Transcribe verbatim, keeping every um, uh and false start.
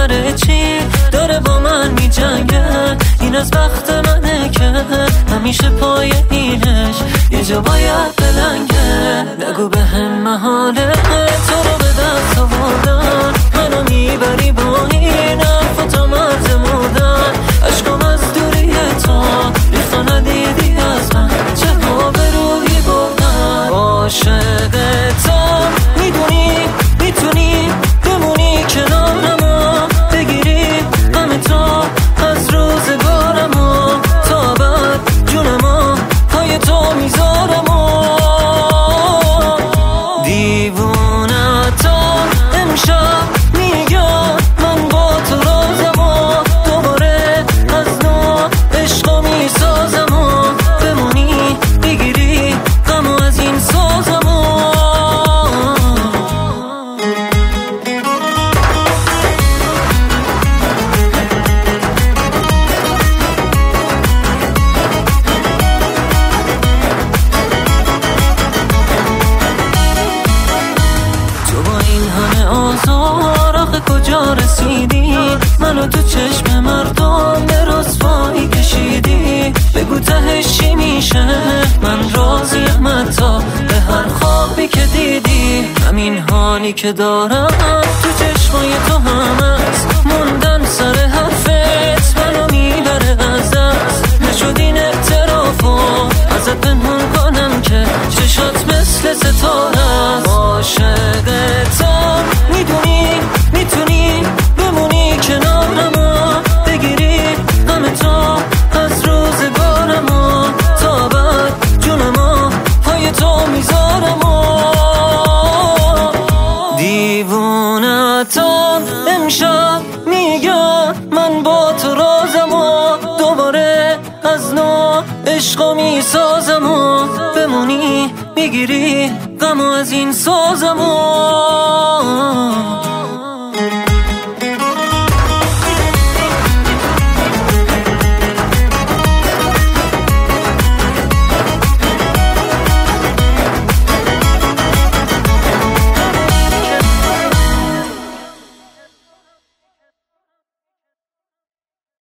بالاخره چی داره با من می جنگه؟ این از بخت منه که همیشه پای اینش یه جا باید بلنگه. نگو به هم محاله تو رو به دست آوردن، منو میبری با این حرف و تا مرز مردن. عشقم از دوری تو ریختا ندیدی از من، چه ها به روحی بردن. عاشقتم میدونی میتونی بمونی کنارم، بگیری همه تا از روزگارم، تا بعد جونم پای تو میذارم. دیوونتم امشب میگم من با تو رازم، دوباره از نو عشقا میسازم، بمونی بگیری غمو از این سازم. آزار آخه کجا رسیدی؟ منو تو چشم مردم به رسوایی کشیدی. بگو تهش چی میشه؟ من راضیم حتی به هر خوابی که دیدی. همین حالی که دارم تو چشمای تو هم هست، موندن سر حرفت منو میبره از دست. نشد این اعترافو ازت پنهون کنم که چشات مثل ستاره است. عاشقتم میدونی میتونی بمونی کنارم، بگیری همه تا از روزگارم، تا بعد جونم پای تو میذارم. دیوونتم امشب میگم من با تو رازم، دوباره از نو عشقا میسازم، بمونی میگیری غمو از این سازم.